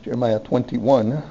Jeremiah 21.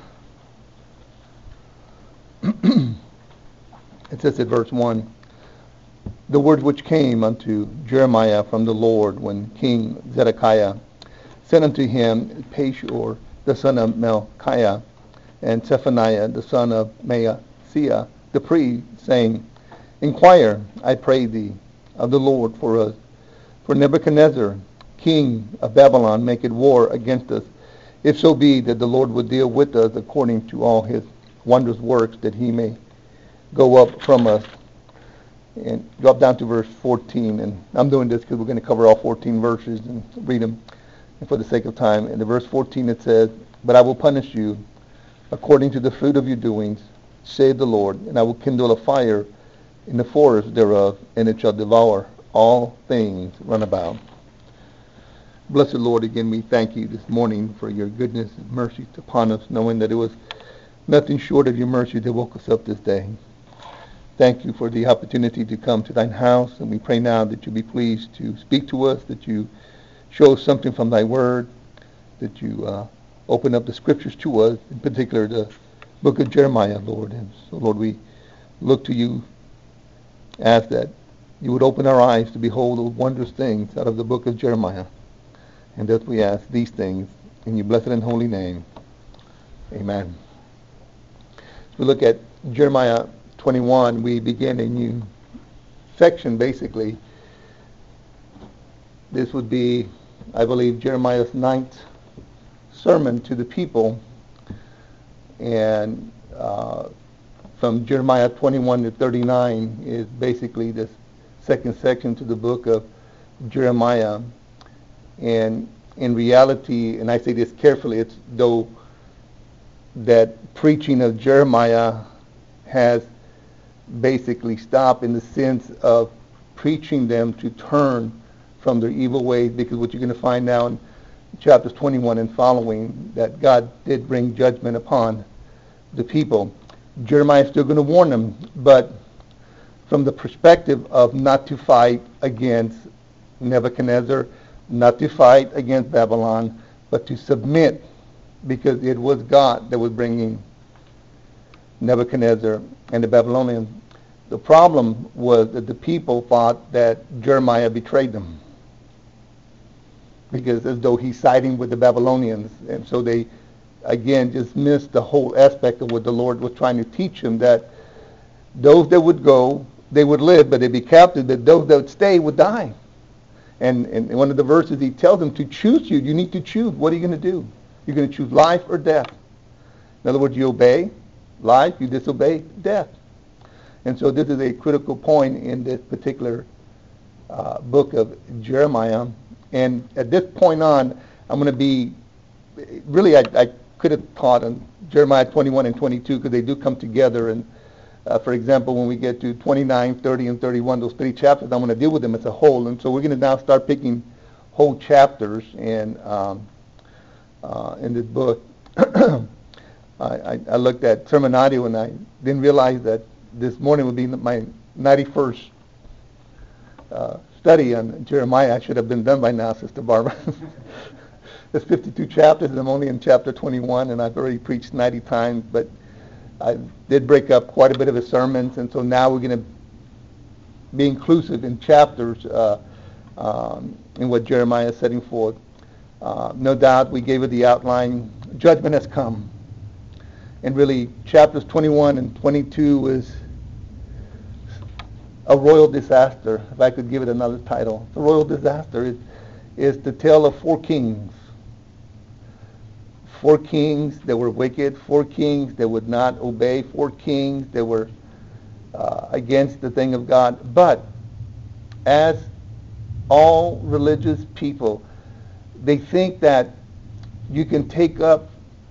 It says at verse 1, the words which came unto Jeremiah from the Lord when King Zedekiah sent unto him Pashur the son of Malchiah and Zephaniah the son of Maaseiah the priest, saying, Inquire, I pray thee, of the Lord for us. For Nebuchadnezzar, king of Babylon, maketh war against us. If so be that the Lord would deal with us according to all his wondrous works, that he may go up from us. And drop down to verse 14. And I'm doing this because we're going to cover all 14 verses and read them for the sake of time. And in verse 14 it says, But I will punish you according to the fruit of your doings, saith the Lord, and I will kindle a fire in the forest thereof, and it shall devour all things run about. Blessed Lord, again we thank you this morning for your goodness and mercy upon us, knowing that it was nothing short of your mercy that woke us up this day. Thank you for the opportunity to come to thine house, and we pray now that you be pleased to speak to us, that you show us something from thy word, that you open up the scriptures to us, in particular the book of Jeremiah, Lord. And so, Lord, we look to you, ask that you would open our eyes to behold those wondrous things out of the book of Jeremiah. And that we ask these things in your blessed and holy name. Amen. As we look at Jeremiah 21, we begin a new section, basically. This would be, I believe, Jeremiah's ninth sermon to the people. And from Jeremiah 21 to 39 is basically this second section to the book of Jeremiah. And in reality, and I say this carefully, it's though that preaching of Jeremiah has basically stopped in the sense of preaching them to turn from their evil ways, because what you're going to find now in chapters 21 and following, that God did bring judgment upon the people. Jeremiah is still going to warn them, but from the perspective of not to fight against Nebuchadnezzar, not to fight against Babylon, but to submit, because it was God that was bringing Nebuchadnezzar and the Babylonians. The problem was that the people thought that Jeremiah betrayed them, because as though he's siding with the Babylonians, and so they again just missed the whole aspect of what the Lord was trying to teach them, that those that would go, they would live, but they'd be captive, that those that would stay would die. And in one of the verses he tells them to choose you. You need to choose. What are you going to do? You're going to choose life or death. In other words, you obey life, you disobey death. And so this is a critical point in this particular book of Jeremiah. And at this point on, I'm going to be, really I could have taught on Jeremiah 21 and 22 because they do come together. And for example, when we get to 29, 30, and 31, those three chapters, I'm going to deal with them as a whole. And so we're going to now start picking whole chapters in this book. I looked at Sermon Audio, and I didn't realize that this morning would be my 91st study on Jeremiah. I should have been done by now, Sister Barbara. There's 52 chapters, and I'm only in chapter 21, and I've already preached 90 times, but I did break up quite a bit of his sermons, and so now we're going to be inclusive in chapters in what Jeremiah is setting forth. No doubt we gave it the outline. Judgment has come. And really, chapters 21 and 22 is a royal disaster, if I could give it another title. The royal disaster is the tale of four kings. Four kings that were wicked, four kings that would not obey, four kings that were against the thing of God. But as all religious people, they think that you can take up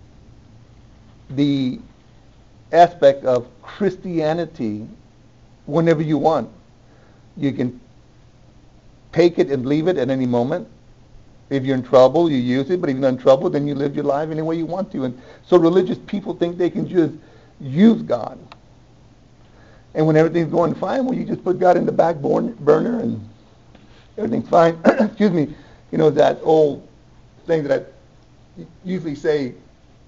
the aspect of Christianity whenever you want. You can take it and leave it at any moment. If you're in trouble, you use it, but if you're not in trouble, then you live your life any way you want to. And so religious people think they can just use God. And when everything's going fine, well, you just put God in the back burner and everything's fine. Excuse me. You know, that old thing that I usually say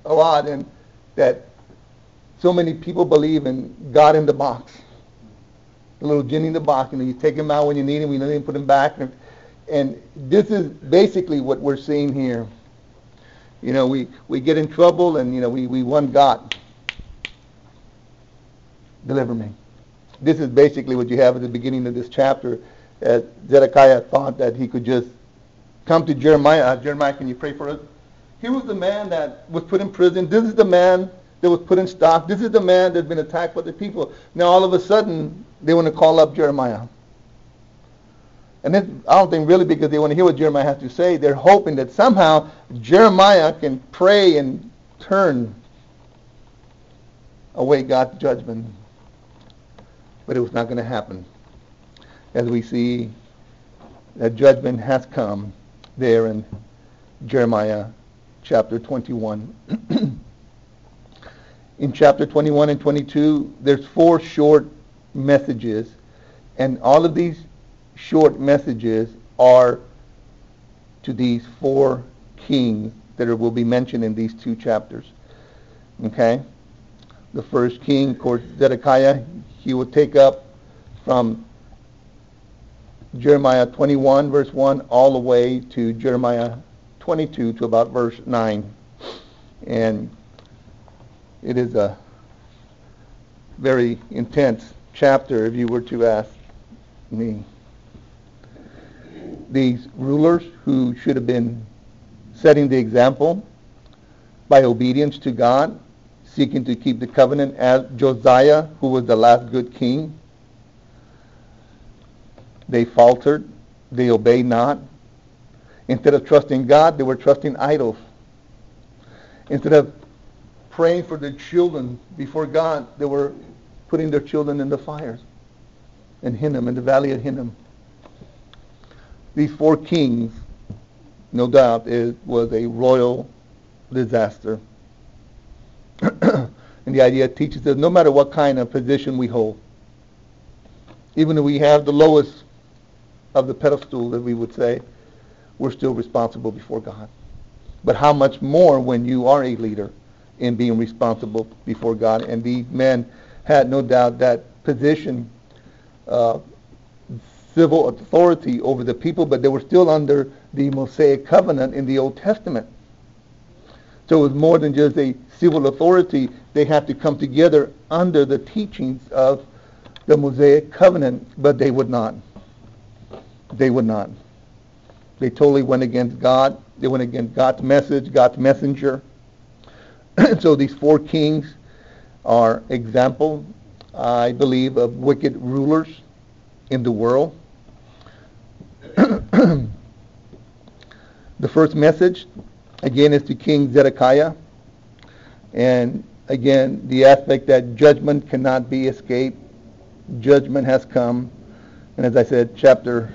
a lot, and that so many people believe in God in the box, the little genie in the box, and you take him out when you need him, you need him, put him back, and this is basically what we're seeing here. You know, we get in trouble, and we want God, deliver me. This is basically what you have at the beginning of this chapter. Zedekiah thought that he could just come to Jeremiah. Jeremiah, can you pray for us? Here was the man that was put in prison. This is the man that was put in stock. This is the man that's been attacked by the people. Now all of a sudden, they want to call up Jeremiah. And this, I don't think really because they want to hear what Jeremiah has to say. They're hoping that somehow Jeremiah can pray and turn away God's judgment. But it was not going to happen. As we see that judgment has come there in Jeremiah chapter 21. In chapter 21 and 22, there's 4 short messages, and all of these short messages are to these 4 kings that will be mentioned in these 2 chapters. Okay? The first king, of course, Zedekiah, he will take up from Jeremiah 21, verse 1, all the way to Jeremiah 22 to about verse 9. And it is a very intense chapter, if you were to ask me. These rulers who should have been setting the example by obedience to God, seeking to keep the covenant, as Josiah, who was the last good king, they faltered, they obeyed not. Instead of trusting God, they were trusting idols. Instead of praying for their children before God, they were putting their children in the fires in Hinnom, in the valley of Hinnom. These 4 kings, no doubt, it was a royal disaster. And the idea teaches us no matter what kind of position we hold, even if we have the lowest of the pedestal, that we would say, we're still responsible before God. But how much more when you are a leader in being responsible before God? And these men had no doubt that position, civil authority over the people, but they were still under the Mosaic covenant in the Old Testament. So it was more than just a civil authority. They had to come together under the teachings of the Mosaic covenant, but they would not. They would not. They totally went against God. They went against God's message, God's messenger. So these 4 kings are example, I believe, of wicked rulers in the world. The first message, again, is to King Zedekiah. And again, the aspect that judgment cannot be escaped. Judgment has come. And as I said, chapter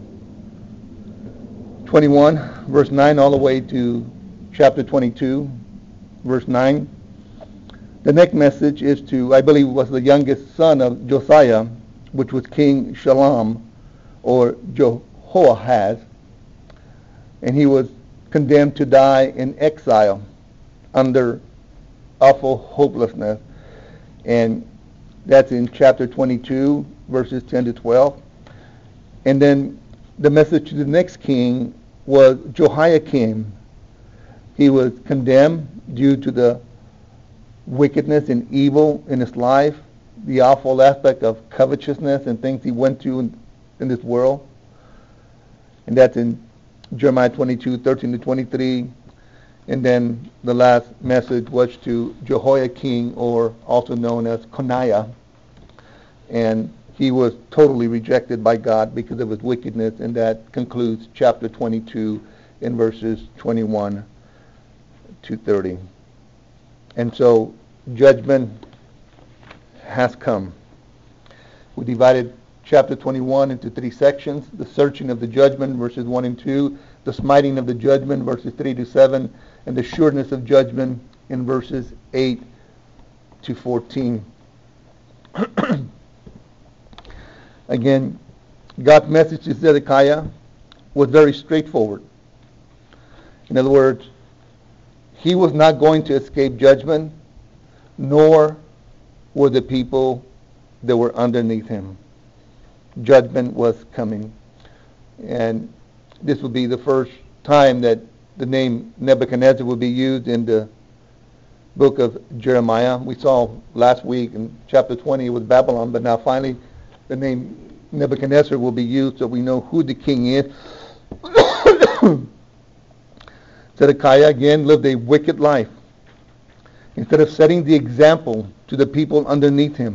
21, verse 9, all the way to chapter 22, verse 9. The next message is to, I believe, was the youngest son of Josiah, which was King Shalom, or Jehoahaz. And he was condemned to die in exile under awful hopelessness. And that's in chapter 22, verses 10 to 12. And then the message to the next king was Jehoiakim. He was condemned due to the wickedness and evil in his life, the awful aspect of covetousness and things he went through in this world. And that's in Jeremiah 22, 13 to 23. And then the last message was to Jehoiakim, or also known as Coniah. And he was totally rejected by God because of his wickedness, and that concludes chapter 22 in verses 21 to 30. And so judgment has come. We divided chapter 21 into 3 sections: the searching of the judgment, verses 1 and 2, the smiting of the judgment, verses 3 to 7, and the sureness of judgment in verses 8 to 14. Again, God's message to Zedekiah was very straightforward. In other words, he was not going to escape judgment, nor were the people that were underneath him. Judgment was coming. And this will be the first time that the name Nebuchadnezzar will be used in the book of Jeremiah. We saw last week in chapter 20 it was Babylon, but now finally the name Nebuchadnezzar will be used so we know who the king is. Zedekiah again lived a wicked life. Instead of setting the example to the people underneath him,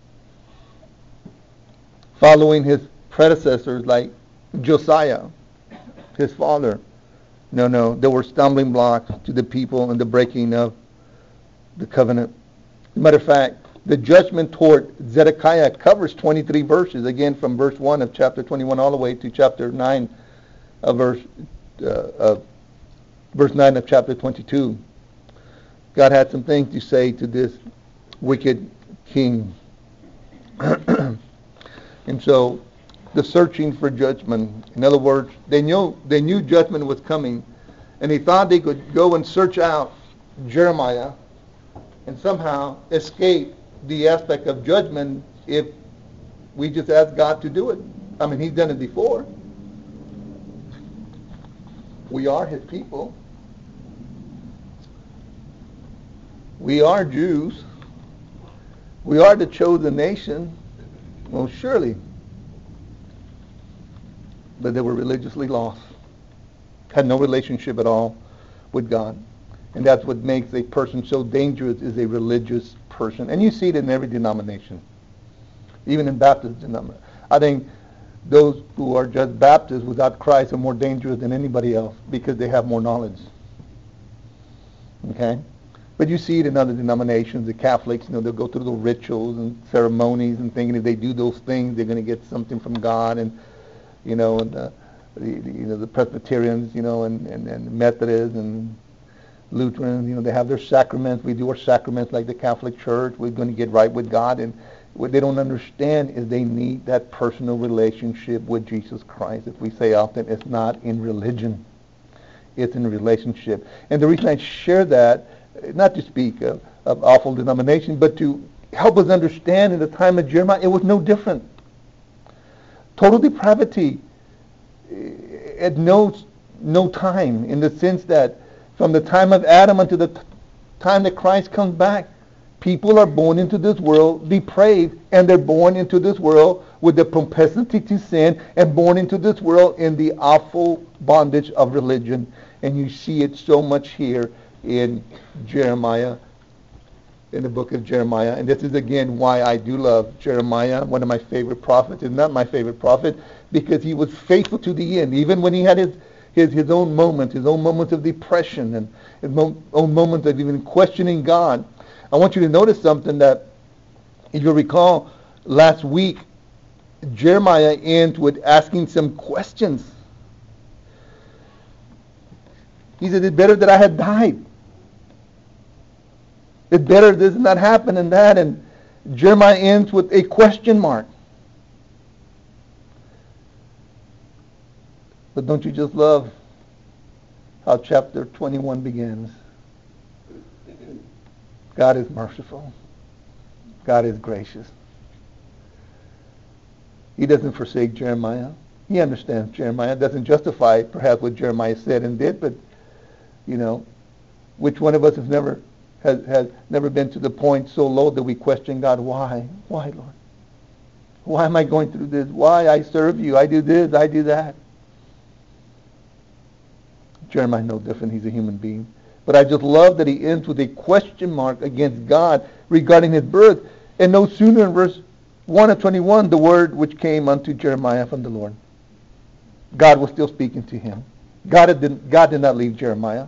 following his predecessors like Josiah, his father. No, there were stumbling blocks to the people in the breaking of the covenant. As a matter of fact, the judgment toward Zedekiah covers 23 verses, again from verse 1 of chapter 21 all the way to chapter 9 of verse 9 of chapter 22. God had some things to say to this wicked king. And so the searching for judgment, in other words, they knew judgment was coming, and they thought they could go and search out Jeremiah and somehow escape the aspect of judgment if we just ask God to do it. I mean, he's done it before. We are his people. We are Jews. We are the chosen nation. Well, surely. But they were religiously lost. Had no relationship at all with God. And that's what makes a person so dangerous, is a religious person. And you see it in every denomination. Even in Baptist denomination. I think those who are just Baptists without Christ are more dangerous than anybody else because they have more knowledge. Okay? But you see it in other denominations. The Catholics, they'll go through the rituals and ceremonies and thinking if they do those things, they're going to get something from God. And the Presbyterians, and Methodists and Lutherans, they have their sacraments. We do our sacraments like the Catholic Church. We're going to get right with God. And what they don't understand is they need that personal relationship with Jesus Christ. As we say often, it's not in religion. It's in relationship. And the reason I share that, not to speak of awful denomination, but to help us understand in the time of Jeremiah, it was no different. Total depravity at no time, in the sense that from the time of Adam until the time that Christ comes back, people are born into this world depraved, and they're born into this world with the propensity to sin, and born into this world in the awful bondage of religion. And you see it so much here in Jeremiah, in the book of Jeremiah. And this is again why I do love Jeremiah, one of my favorite prophets. It's not my favorite prophet because he was faithful to the end, even when he had his own moments of depression and his own moments of even questioning God. I want you to notice something that, if you recall, last week, Jeremiah ends with asking some questions. He said, it's better that I had died. It's better this not happen and that. And Jeremiah ends with a question mark. But don't you just love how chapter 21 begins? God is merciful. God is gracious. He doesn't forsake Jeremiah. He understands Jeremiah. Doesn't justify perhaps what Jeremiah said and did, but which one of us has never been to the point so low that we question God? Why? Why, Lord? Why am I going through this? Why I serve you? I do this, I do that. Jeremiah no different. He's a human being. But I just love that he ends with a question mark against God regarding his birth. And no sooner in verse 1 of 21, the word which came unto Jeremiah from the Lord. God was still speaking to him. God did not leave Jeremiah.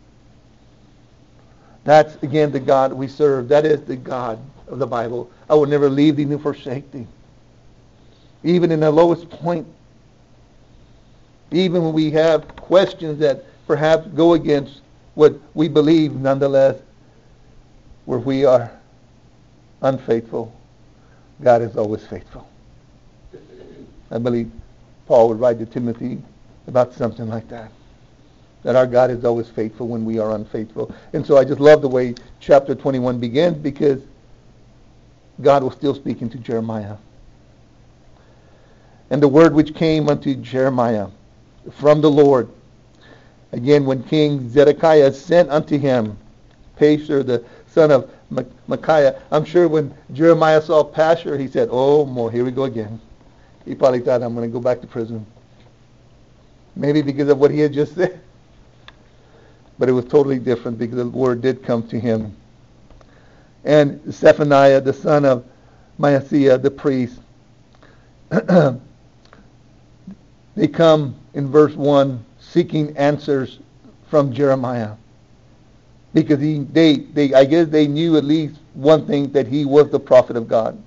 That's, again, the God we serve. That is the God of the Bible. I will never leave thee nor forsake thee. Even in the lowest point. Even when we have questions that perhaps go against what we believe, nonetheless, where we are unfaithful, God is always faithful. I believe Paul would write to Timothy about something like that. that our God is always faithful when we are unfaithful. And so I just love the way chapter 21 begins, because God was still speaking to Jeremiah. And the word which came unto Jeremiah from the Lord, again, when King Zedekiah sent unto him Pashur, the son of Micaiah. I'm sure when Jeremiah saw Pashur, he said, oh, more, here we go again. He probably thought, I'm going to go back to prison. Maybe because of what he had just said. But it was totally different, because the word did come to him. And Zephaniah, the son of Maaseiah, the priest, they come in verse 1 seeking answers from Jeremiah. Because I guess they knew at least one thing, that he was the prophet of God.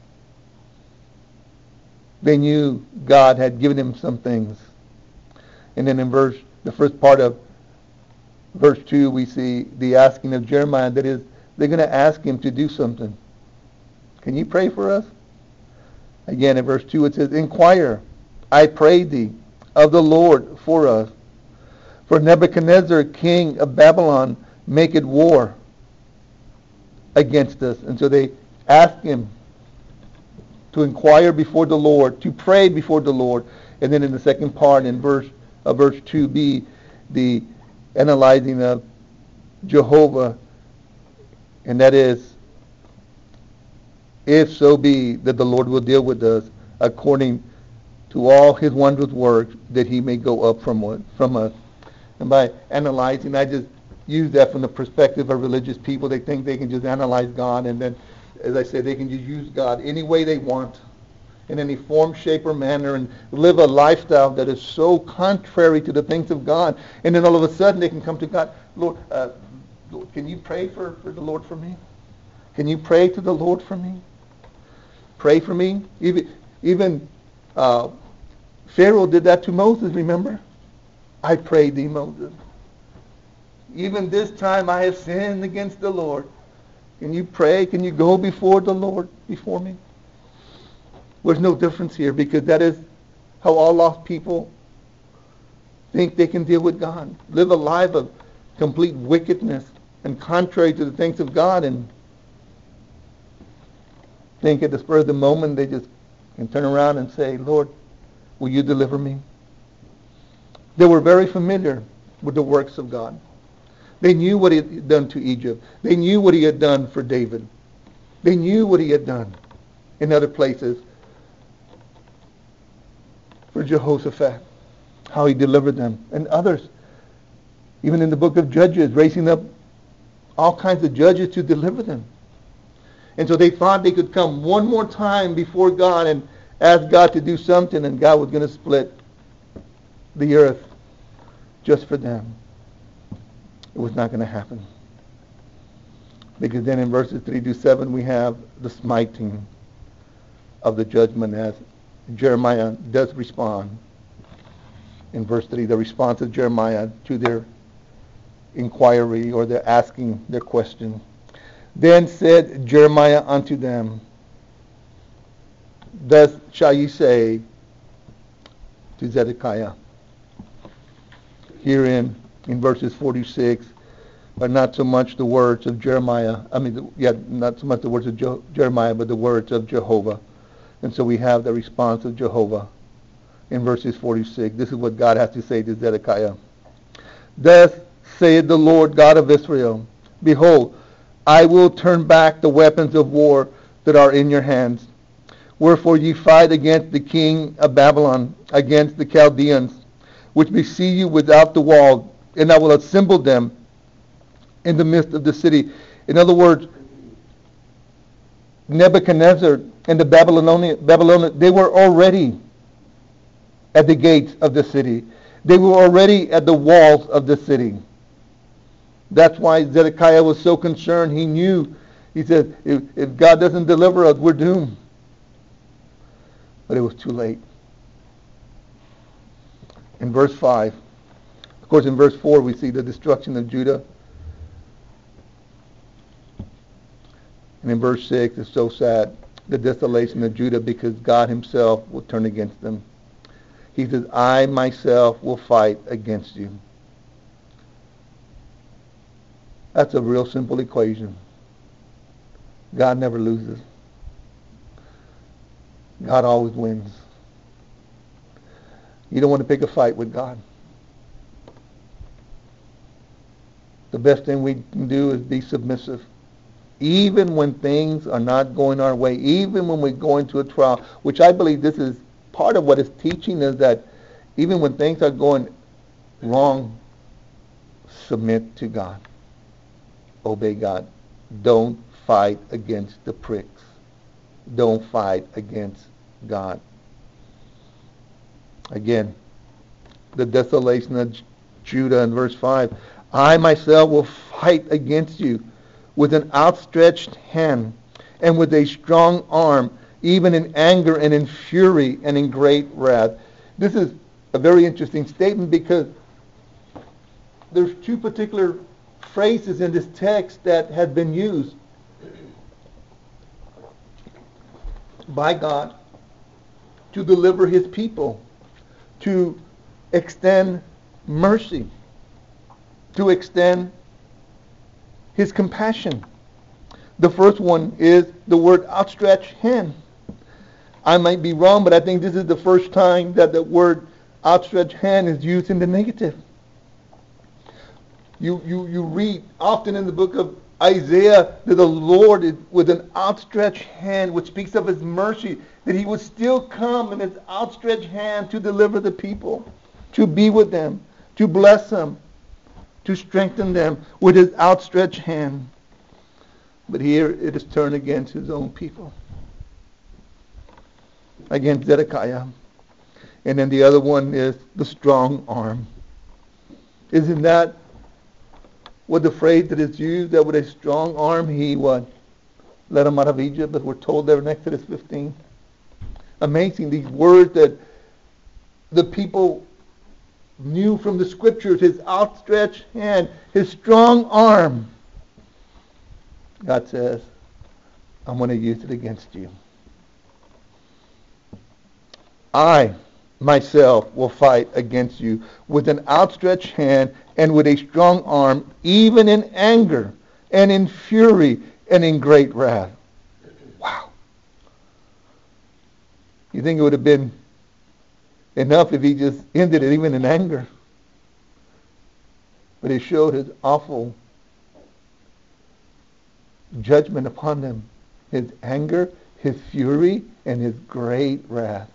They knew God had given him some things. And then in the first part of verse 2, we see the asking of Jeremiah. That is, they're going to ask him to do something. Can you pray for us? Again, in verse 2 it says, inquire, I pray thee, of the Lord for us. For Nebuchadnezzar, king of Babylon, maketh war against us. And so they ask him to inquire before the Lord, to pray before the Lord. And then in the second part, in verse 2b, the analyzing of Jehovah, and that is, if so be that the Lord will deal with us according to all his wondrous works, that he may go up from us. And by analyzing, I just use that from the perspective of religious people. They think they can just analyze God, and then, as I said, they can just use God any way they want, in any form, shape, or manner, and live a lifestyle that is so contrary to the things of God. And then all of a sudden they can come to God, Lord, can you pray for the Lord for me? Can you pray to the Lord for me? Pray for me? Even Pharaoh did that to Moses, remember? I pray thee, Moses. Even this time I have sinned against the Lord. Can you pray? Can you go before the Lord, before me? There's no difference here, because that is how all lost people think they can deal with God. Live a life of complete wickedness and contrary to the things of God, and think at the spur of the moment they just can turn around and say, Lord, will you deliver me? They were very familiar with the works of God. They knew what he had done to Egypt. They knew what he had done for David. They knew what he had done in other places for Jehoshaphat, how he delivered them, and others. Even in the book of Judges, raising up all kinds of judges to deliver them. And so they thought they could come one more time before God and ask God to do something, and God was going to split the earth just for them. It was not going to happen. Because then in verses 3 to 7 we have the smiting of the judgment, as Jeremiah does respond. In verse 3, the response of Jeremiah to their inquiry, or their asking their question. Then said Jeremiah unto them, thus shall ye say to Zedekiah. Herein, in verses 46, are not so much the words of Jeremiah, not so much the words of Jeremiah, but the words of Jehovah. And so we have the response of Jehovah in verses 46. This is what God has to say to Zedekiah. Thus saith the Lord God of Israel, behold, I will turn back the weapons of war that are in your hands. Wherefore ye fight against the king of Babylon, against the Chaldeans, which besiege you without the wall, and I will assemble them in the midst of the city. In other words, Nebuchadnezzar and the Babylonians, they were already at the gates of the city. They were already at the walls of the city. That's why Zedekiah was so concerned. He knew, he said, if God doesn't deliver us, we're doomed. But it was too late. In verse 5, of course in verse 4 we see the destruction of Judah. And in verse 6, it's so sad, the desolation of Judah, because God himself will turn against them. He says, I myself will fight against you. That's a real simple equation. God never loses. God always wins. You don't want to pick a fight with God. The best thing we can do is be submissive. Even when things are not going our way, even when we go into a trial, which I believe this is part of what it's teaching us, that even when things are going wrong, submit to God. Obey God. Don't fight against the pricks. Don't fight against God. Again, the desolation of Judah in verse 5. I myself will fight against you with an outstretched hand and with a strong arm, even in anger and in fury and in great wrath. This is a very interesting statement because there's two particular phrases in this text that have been used by God to deliver his people, to extend mercy, to extend his compassion. The first one is the word outstretched hand. I might be wrong, but I think this is the first time that the word outstretched hand is used in the negative. You read often in the book of Isaiah that the Lord is with an outstretched hand, which speaks of his mercy, that he would still come in his outstretched hand to deliver the people, to be with them, to bless them, to strengthen them with his outstretched hand. But here it is turned against his own people, against Zedekiah. And then the other one is the strong arm. Isn't that what the phrase that is used, that with a strong arm he what? Led them out of Egypt, as we're told there in Exodus 15. Amazing, these words that the people knew from the scriptures, his outstretched hand, his strong arm. God says, I'm going to use it against you. I myself will fight against you with an outstretched hand and with a strong arm, even in anger and in fury and in great wrath. Wow. You think it would have been enough if he just ended it even in anger? But he showed his awful judgment upon them. His anger, his fury, and his great wrath.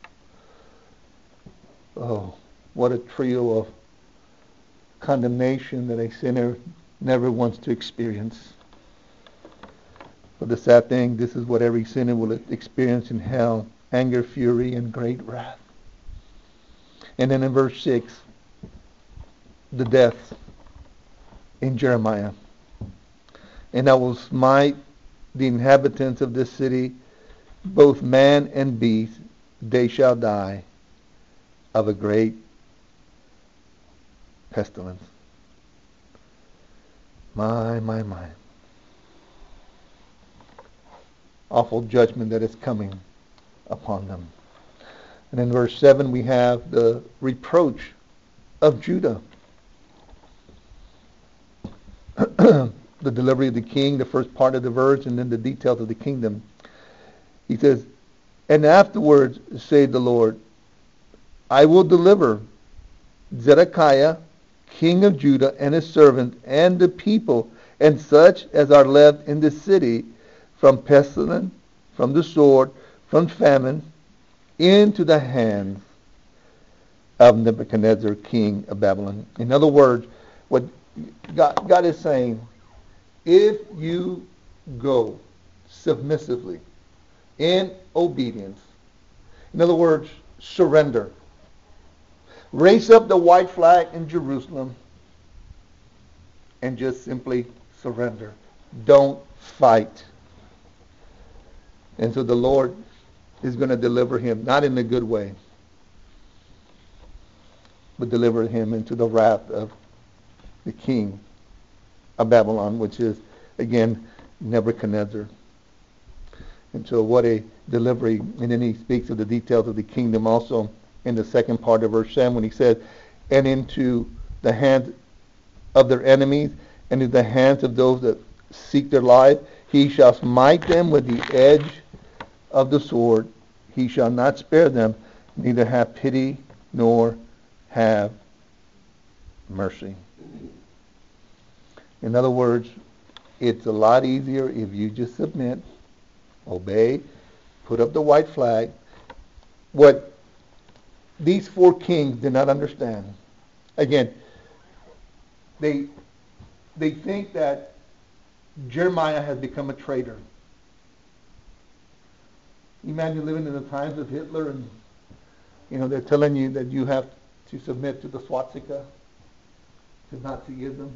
Oh, what a trio of condemnation that a sinner never wants to experience. But the sad thing, this is what every sinner will experience in hell: anger, fury, and great wrath. And then in verse 6, the death in Jeremiah. And I will smite the inhabitants of this city, both man and beast, they shall die of a great pestilence. My. Awful judgment that is coming upon them. And in verse 7 we have the reproach of Judah. The delivery of the king, the first part of the verse, and then the details of the kingdom. He says, and afterwards, saith the Lord, I will deliver Zedekiah, king of Judah, and his servants, and the people, and such as are left in the city, from pestilence, from the sword, from famine, into the hands of Nebuchadnezzar, king of Babylon. In other words, what God is saying, if you go submissively in obedience, in other words, surrender, raise up the white flag in Jerusalem, and just simply surrender. Don't fight. And so the Lord is going to deliver him, not in a good way, but deliver him into the wrath of the king of Babylon, which is, again, Nebuchadnezzar. And so what a delivery. And then he speaks of the details of the kingdom also in the second part of verse 7 when he says, and into the hands of their enemies, and in the hands of those that seek their life. He shall smite them with the edge of the sword. He shall not spare them, neither have pity nor have mercy. In other words, it's a lot easier if you just submit, obey, put up the white flag. What these four kings did not understand, again, they think that Jeremiah has become a traitor. Imagine living in the times of Hitler and, they're telling you that you have to submit to the swastika, to Nazism.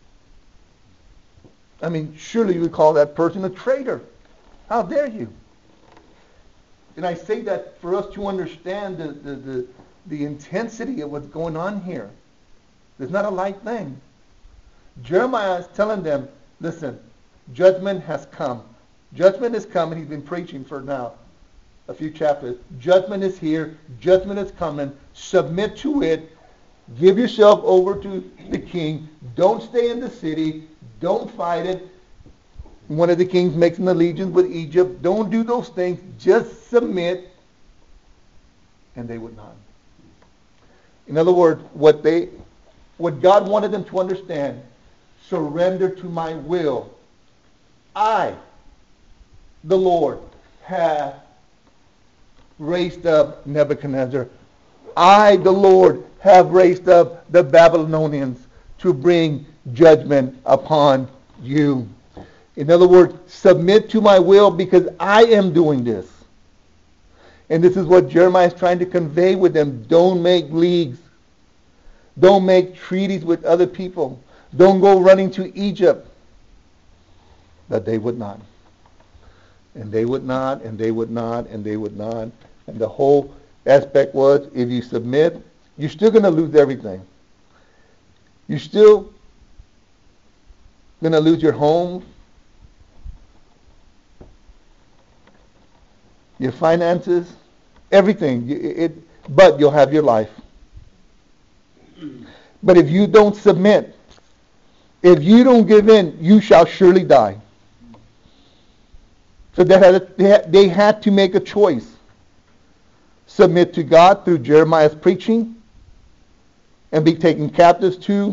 I mean, surely you would call that person a traitor. How dare you? And I say that for us to understand the intensity of what's going on here. It's not a light thing. Jeremiah is telling them, listen, judgment has come. Judgment has come, and he's been preaching for now a few chapters. Judgment is here. Judgment is coming. Submit to it. Give yourself over to the king. Don't stay in the city. Don't fight it. One of the kings makes an allegiance with Egypt. Don't do those things. Just submit. And they would not. In other words, what God wanted them to understand, surrender to my will. I, the Lord, have raised up Nebuchadnezzar. I, the Lord, have raised up the Babylonians to bring judgment upon you. In other words, submit to my will because I am doing this. And this is what Jeremiah is trying to convey with them. Don't make leagues. Don't make treaties with other people. Don't go running to Egypt. But they would not. And they would not, and they would not, and they would not. And the whole aspect was, if you submit, you're still going to lose everything. You're still going to lose your home, your finances, everything. But you'll have your life. But if you don't submit, if you don't give in, you shall surely die. So they had to make a choice. Submit to God through Jeremiah's preaching and be taken captives to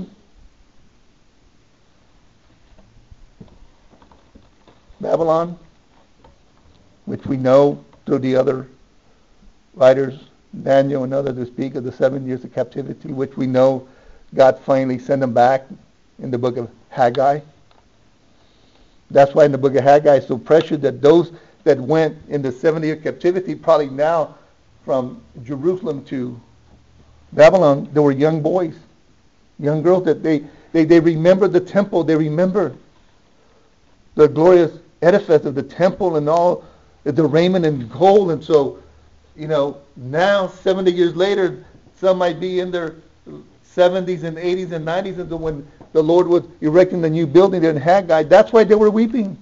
Babylon, which we know through the other writers, Daniel and others, who speak of the 7 years of captivity, which we know God finally sent them back in the book of Haggai. That's why in the book of Haggai it's so precious that those that went in the 70-year captivity, probably now from Jerusalem to Babylon, there were young boys, young girls that they remember the temple, they remember the glorious edifice of the temple and all the raiment and gold. And so, now 70 years later, some might be in their 70s and 80s and 90s, and so when the Lord was erecting the new building there in Haggai, that's why they were weeping.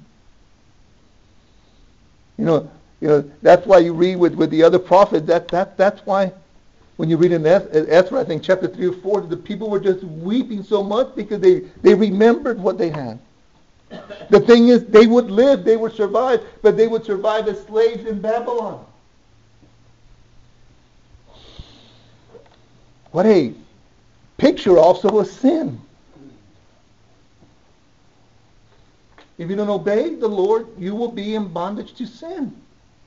That's why you read with the other prophets. That's why when you read in Ezra, I think chapter 3 or 4, the people were just weeping so much because they remembered what they had. The thing is, they would live, they would survive, but they would survive as slaves in Babylon. What a picture also of sin. If you don't obey the Lord, you will be in bondage to sin.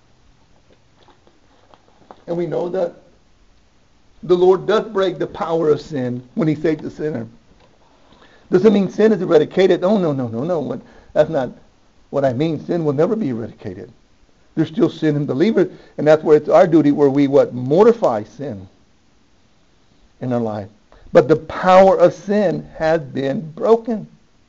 And we know that the Lord does break the power of sin when he saves the sinner. Doesn't mean sin is eradicated. Oh, no. That's not what I mean. Sin will never be eradicated. There's still sin in believers, and that's where it's our duty where we mortify sin in our life. But the power of sin has been broken.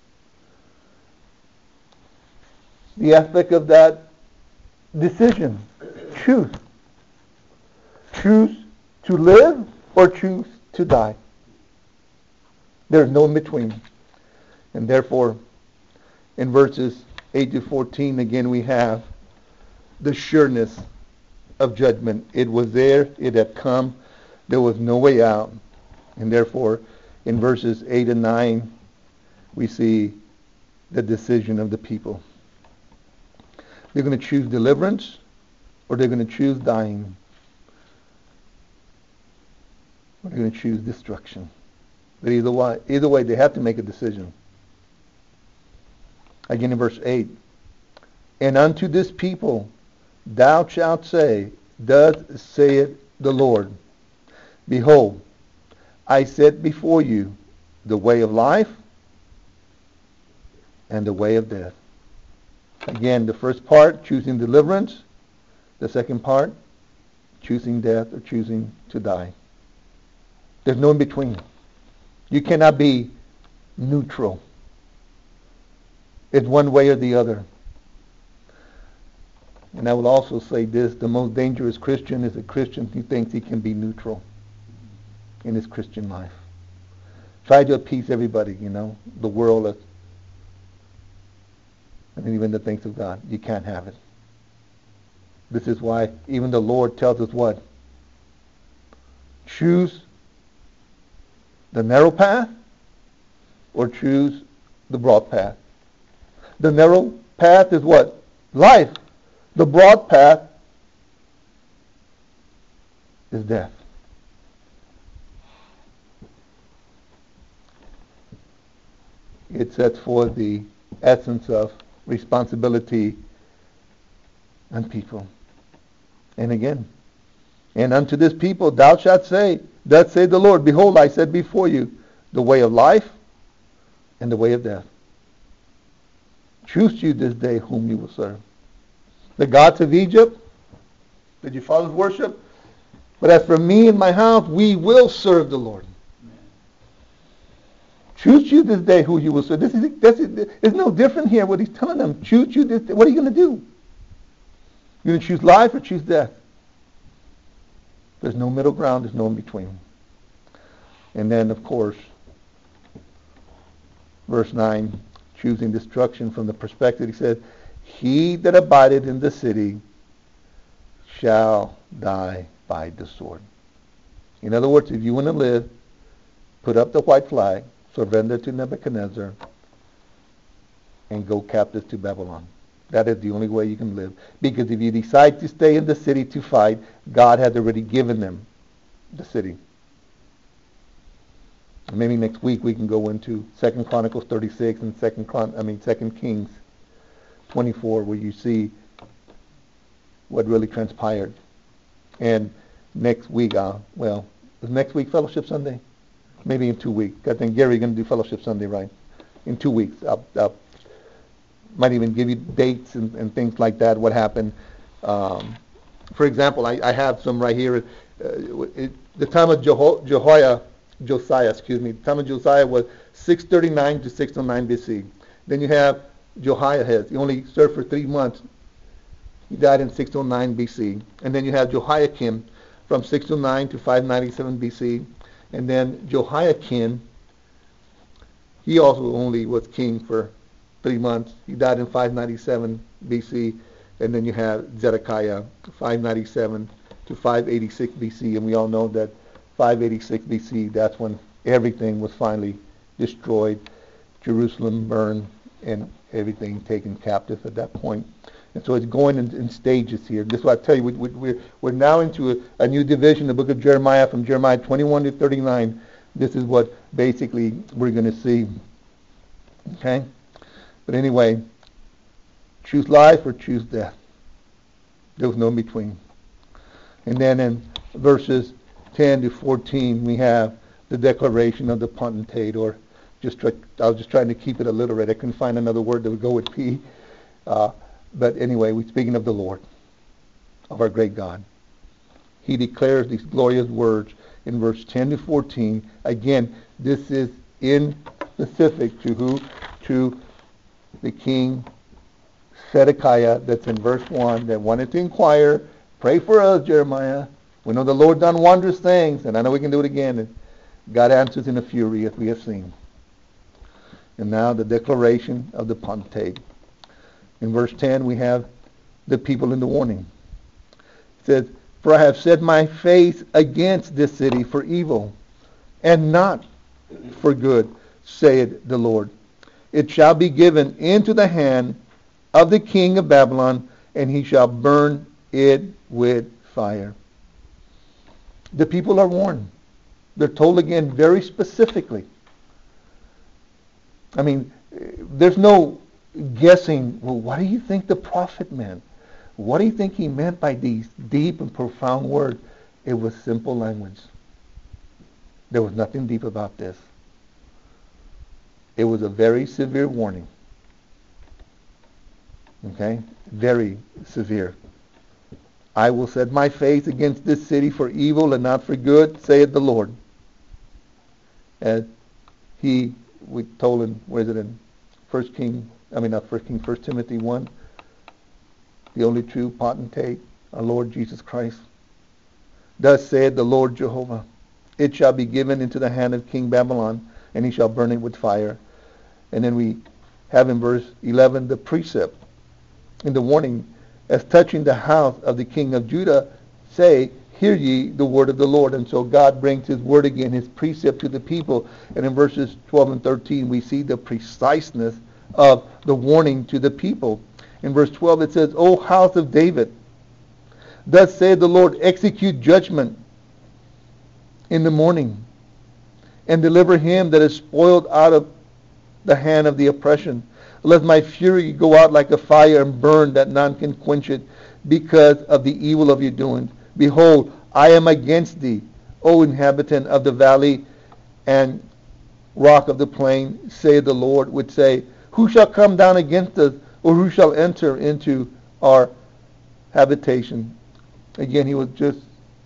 The aspect of that decision, choose. Choose to live or choose to die. There's no in between. And therefore, in verses 8 to 14, again we have the sureness of judgment. It was there, it had come, there was no way out. And therefore, in verses 8 and 9, we see the decision of the people. They're going to choose deliverance, or they're going to choose dying, or they're going to choose destruction. But either way, they have to make a decision. Again in verse 8, and unto this people thou shalt say, thus saith the Lord, behold, I set before you the way of life and the way of death. Again, the first part, choosing deliverance. The second part, choosing death or choosing to die. There's no in between. You cannot be neutral. It's one way or the other. And I will also say this, the most dangerous Christian is a Christian who thinks he can be neutral in his Christian life. Try to appease everybody, the world, and even the things of God. You can't have it. This is why even the Lord tells us what? Choose the narrow path or choose the broad path. The narrow path is what? Life. The broad path is death. It sets forth the essence of responsibility on people. And again, and unto this people thou shalt say, thus saith the Lord, behold, I set before you the way of life and the way of death. Choose you this day whom you will serve. The gods of Egypt that your fathers worship, but as for me and my house, we will serve the Lord. Choose you this day who you will serve. It's no different here what he's telling them. Choose you this day. What are you going to do? You're going to choose life or choose death. There's no middle ground. There's no in between. And then, of course, verse 9, choosing destruction from the perspective, he said, he that abideth in the city shall die by the sword. In other words, if you want to live, put up the white flag, surrender to Nebuchadnezzar, and go captive to Babylon. That is the only way you can live. Because if you decide to stay in the city to fight, God has already given them the city. Maybe next week we can go into 2 Chronicles 36 and 2 Kings 24, where you see what really transpired. And next week, is next week Fellowship Sunday? Maybe in 2 weeks. I think Gary's going to do Fellowship Sunday, right? In 2 weeks. I'll might even give you dates and things like that, what happened. For example, I have some right here. The time of Josiah, the time of Josiah was 639 to 609 BC. Then you have Jehoiakim. He only served for 3 months. He died in 609 BC. And then you have Jehoiakim from 609 to 597 BC. And then Jehoiakim, he also only was king for 3 months. He died in 597 BC. And then you have Zedekiah, 597 to 586 BC. And we all know that 586 BC, that's when everything was finally destroyed. Jerusalem burned and everything taken captive at that point. And so it's going in stages here. This is what I tell you. We're now into a new division, the book of Jeremiah, from Jeremiah 21 to 39. This is what basically we're going to see. Okay? But anyway, choose life or choose death. There was no in between. And then in verses 10 to 14, we have the declaration of the potentate, or I was just trying to keep it alliterate. I couldn't find another word that would go with P. But anyway, we're speaking of the Lord, of our great God. He declares these glorious words in verse 10 to 14. Again, this is in specific to who? To the king Zedekiah, that's in verse 1, that wanted to inquire, pray for us, Jeremiah. We know the Lord done wondrous things, and I know we can do it again. And God answers in a fury, as we have seen. And now the declaration of the potentate. In verse 10, we have the people in the warning. It says, for I have set my face against this city for evil, and not for good, saith the Lord. it shall be given into the hand of the king of Babylon, and he shall burn it with fire. The people are warned. They're told again very specifically. I mean, there's no guessing, well, what do you think the prophet meant? What do you think he meant by these deep and profound words? It was simple language. There was nothing deep about this. It was a very severe warning. Okay? Very severe. I will set my face against this city for evil and not for good, saith the Lord. As we told him, where is it in 1 Timothy 1, the only true potentate, our Lord Jesus Christ. Thus saith the Lord Jehovah, it shall be given into the hand of King Babylon, and he shall burn it with fire. And then we have in verse 11 the precept in the warning, as touching the house of the king of Judah, say, hear ye the word of the Lord. And so God brings his word again, his precept to the people. And in verses 12 and 13, we see the preciseness of the warning to the people. In verse 12, it says, O house of David, thus saith the Lord, execute judgment in the morning, and deliver him that is spoiled out of the hand of the oppression. Let my fury go out like a fire and burn, that none can quench it, because of the evil of your doings. Behold, I am against thee, O inhabitant of the valley and rock of the plain, saith the Lord, which say, who shall come down against us, or who shall enter into our habitation? Again, he was just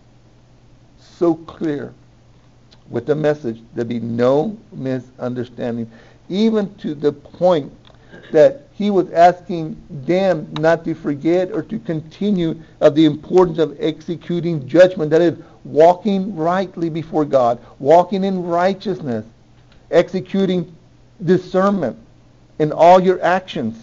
so clear with the message. There be no misunderstanding, even to the point that he was asking them not to forget or to continue of the importance of executing judgment. That is, walking rightly before God, walking in righteousness, executing discernment in all your actions.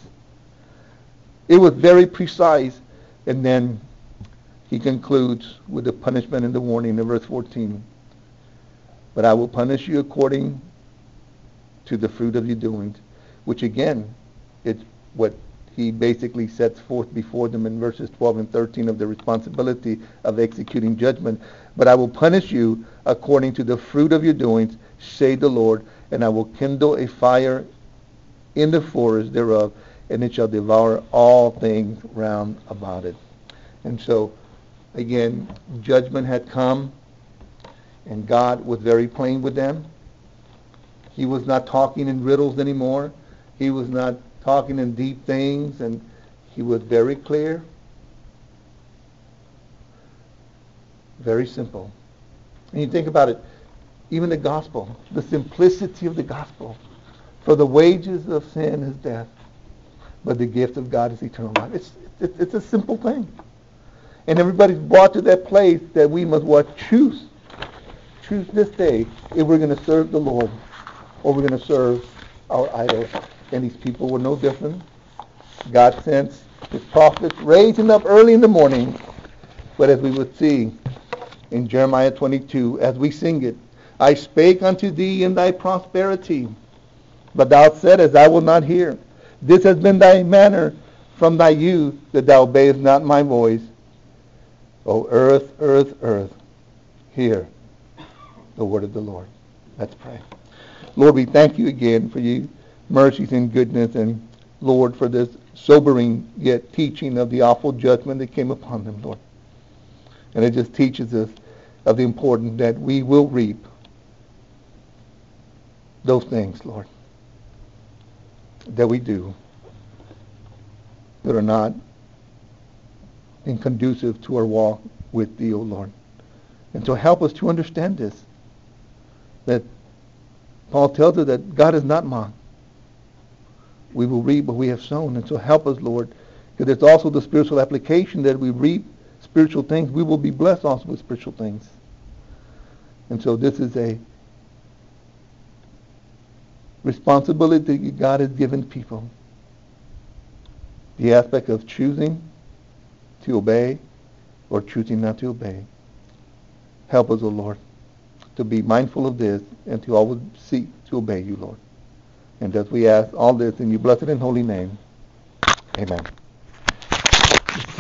It was very precise. And then he concludes with the punishment and the warning in verse 14. But I will punish you according to the fruit of your doings, which again, it's what he basically sets forth before them in verses 12 and 13 of the responsibility of executing judgment. But I will punish you according to the fruit of your doings, saith the Lord, and I will kindle a fire in the forest thereof, and it shall devour all things round about it. And so, again, judgment had come, and God was very plain with them. He was not talking in riddles anymore. He was not talking in deep things, and he was very clear, very simple. And you think about it, even the gospel, the simplicity of the gospel. For the wages of sin is death, but the gift of God is eternal life. It's a simple thing. And everybody's brought to that place that we must what? Choose this day if we're going to serve the Lord or we're going to serve our idols. And these people were no different. God sent his prophets, raising up early in the morning. But as we would see in Jeremiah 22, as we sing it, I spake unto thee in thy prosperity, but thou saidst, I will not hear. This has been thy manner from thy youth, that thou obeyest not my voice. O earth, earth, earth, hear the word of the Lord. Let's pray. Lord, we thank you again for your mercies and goodness, and Lord, for this sobering yet teaching of the awful judgment that came upon them, Lord. And it just teaches us of the importance that we will reap those things, Lord, that we do that are not inconducive to our walk with thee, O Lord. And so help us to understand this, that Paul tells us that God is not mocked. We will reap what we have sown. And so help us, Lord, because there's also the spiritual application that we reap spiritual things. We will be blessed also with spiritual things. And so this is a responsibility that God has given people. The aspect of choosing to obey or choosing not to obey. Help us, O Lord, to be mindful of this and to always seek to obey you, Lord. And as we ask all this in your blessed and holy name, amen.